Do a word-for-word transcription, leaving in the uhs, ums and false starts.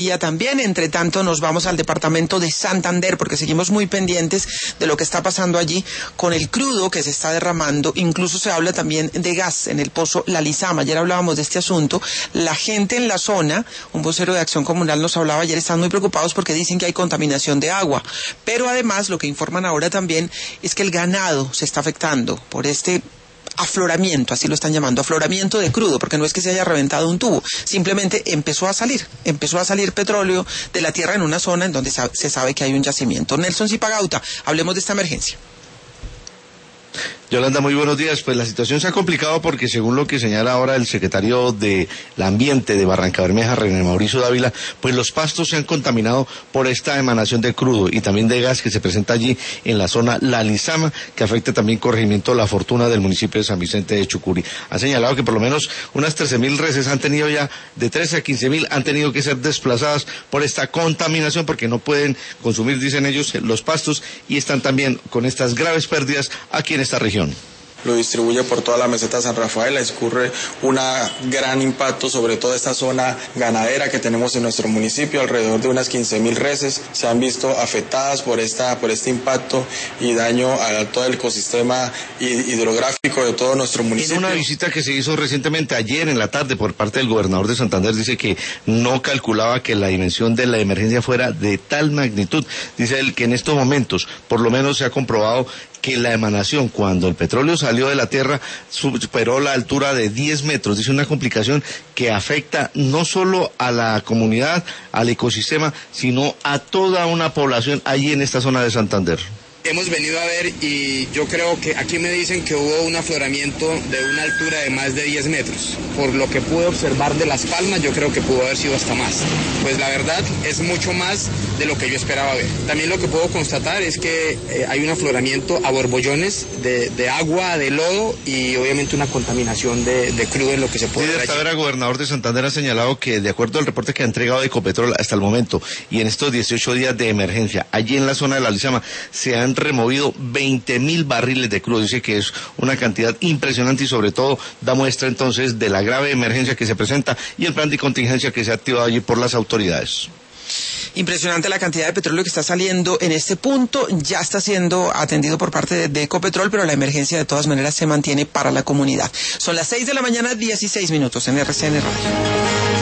También, entre tanto, nos vamos al departamento de Santander porque seguimos muy pendientes de lo que está pasando allí con el crudo que se está derramando. Incluso se habla también de gas en el pozo La Lizama. Ayer hablábamos de este asunto. La gente en la zona, un vocero de Acción Comunal nos hablaba ayer, están muy preocupados porque dicen que hay contaminación de agua. Pero además, lo que informan ahora también es que el ganado se está afectando por este afloramiento, así lo están llamando, afloramiento de crudo, porque no es que se haya reventado un tubo, simplemente empezó a salir, empezó a salir petróleo de la tierra en una zona en donde se sabe que hay un yacimiento. Nelson Zipagauta, hablemos de esta emergencia. Yolanda, muy buenos días. Pues la situación se ha complicado porque, según lo que señala ahora el secretario del Ambiente de Barrancabermeja, René Mauricio Dávila, pues los pastos se han contaminado por esta emanación de crudo y también de gas que se presenta allí en la zona La Lizama, que afecta también corregimiento La Fortuna del municipio de San Vicente de Chucurí. Ha señalado que por lo menos unas trece mil reses han tenido ya, de trece a quince mil, han tenido que ser desplazadas por esta contaminación porque no pueden consumir, dicen ellos, los pastos, y están también con estas graves pérdidas aquí en esta región. Lo distribuye por toda la meseta de San Rafael, escurre un gran impacto sobre toda esta zona ganadera que tenemos en nuestro municipio. Alrededor de unas quince mil reses se han visto afectadas por esta por este impacto y daño a todo el ecosistema hidrográfico de todo nuestro municipio. En una visita que se hizo recientemente ayer en la tarde por parte del gobernador de Santander, dice que no calculaba que la dimensión de la emergencia fuera de tal magnitud. Dice él que en estos momentos por lo menos se ha comprobado que la emanación, cuando el petróleo salió de la tierra, superó la altura de diez metros. Dice una complicación que afecta no solo a la comunidad, al ecosistema, sino a toda una población allí en esta zona de Santander. Hemos venido a ver y yo creo que aquí me dicen que hubo un afloramiento de una altura de más de diez metros. Por lo que pude observar de las palmas, yo creo que pudo haber sido hasta más. Pues la verdad es mucho más de lo que yo esperaba ver. También lo que puedo constatar es que eh, hay un afloramiento a borbollones de, de agua, de lodo y obviamente una contaminación de, de crudo en lo que se puede ver allí. Líder Tavera, gobernador de Santander, ha señalado que de acuerdo al reporte que ha entregado Ecopetrol hasta el momento y en estos dieciocho días de emergencia, allí en la zona de La Lizama se han removido veinte mil barriles de crudo. Dice que es una cantidad impresionante y sobre todo da muestra entonces de la grave emergencia que se presenta y el plan de contingencia que se ha activado allí por las autoridades. Impresionante la cantidad de petróleo que está saliendo en este punto, ya está siendo atendido por parte de, de Ecopetrol, pero la emergencia de todas maneras se mantiene para la comunidad. Son las seis de la mañana, dieciséis minutos en R C N Radio.